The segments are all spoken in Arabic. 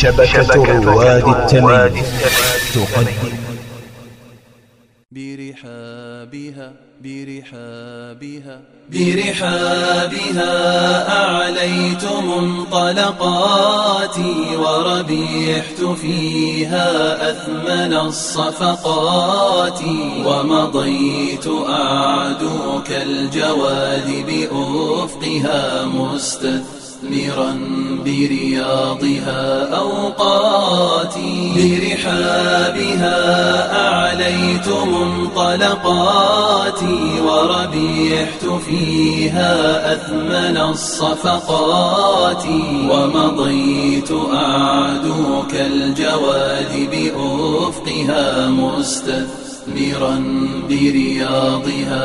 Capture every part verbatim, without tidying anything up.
شبكة رواد التمييز تقدم برحابها برحابها برحابها أعليت منطلقاتي وربحت فيها أثمن الصفقات ومضيت أعدو كالجواد بأفقها مستثمرا برياضها أوقاتي برحابها أعليت منطلقاتي وربحت فيها أثمن الصفقات ومضيت أعدو كالجواد بأفقها مستثمرا برياضها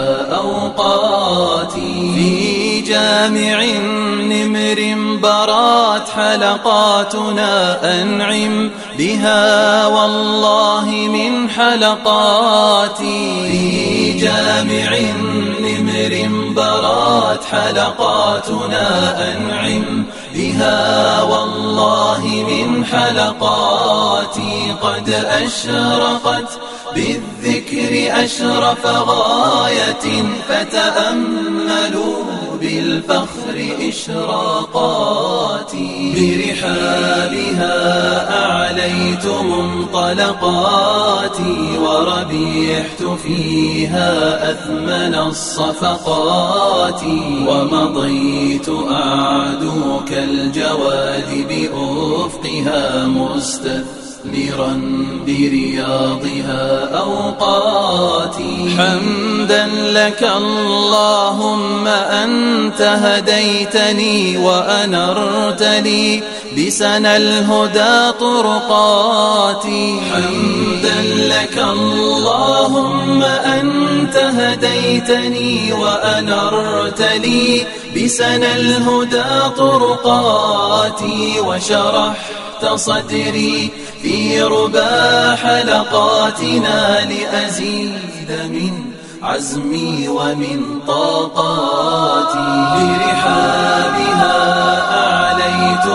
أوقاتي في جامع نمر برات حلقاتنا أنعم بها والله من حلقاتي في جامع نمر برات حلقاتنا أنعم بها والله من حلقاتي قد أشرقت بالذكر أشرف غاية فتأملوا بالفخر إشراقاتي برحابها أعليت منطلقاتي وربحت فيها أثمن الصفقات ومضيت أعدو كالجواد بأفقها مستثمرا برياضها أوقاتي حمدا لك اللهم أنت هديتني وأنرت لي بسنى الهدى طرقاتي حمدا لك اللهم أنت هديتني وأنرت لي بسنى الهدى طرقاتي وشرحت صدري في ربا حلقاتنا لأزيد من عزمي ومن طاقاتي برحابها أعليت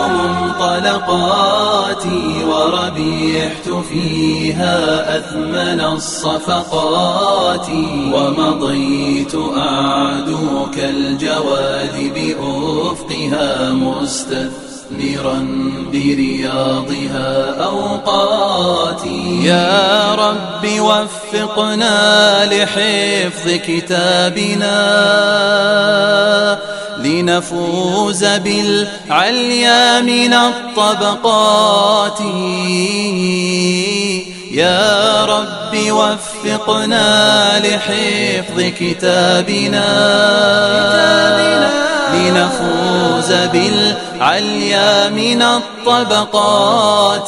منطلقاتي وربحت فيها أثمن الصفقات ومضيت أعدو كالجواد بأفقها مستثمرا برياضها أوقاتي يا رب وفقنا لحفظ كتابنا لنفوز بالعليا من الطبقات يا رب وفقنا لحفظ كتابنا لنفوز بالعليا من الطبقات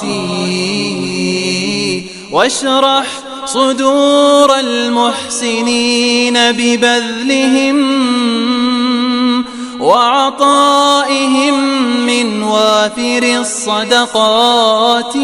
واشرح صدور المحسنين ببذلهم وعطائهم من وافر الصدقات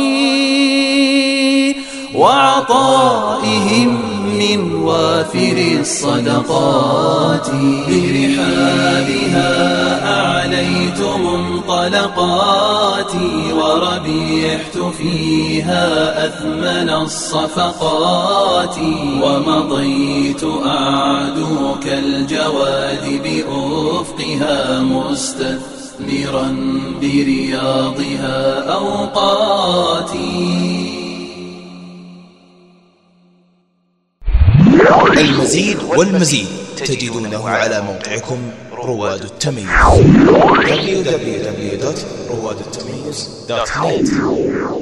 وعطائهم من وافر الصدقات برحابها أعليت منطلقاتي وربحت فيها أثمن الصفقات ومضيت أعدو كالجواد بأفقها مستثمرا برياضها أوقاتي المزيد والمزيد تجدونه على موقعكم رواد التمييز دبليو دبليو دبليو دوت رواد التمييز دوت نت.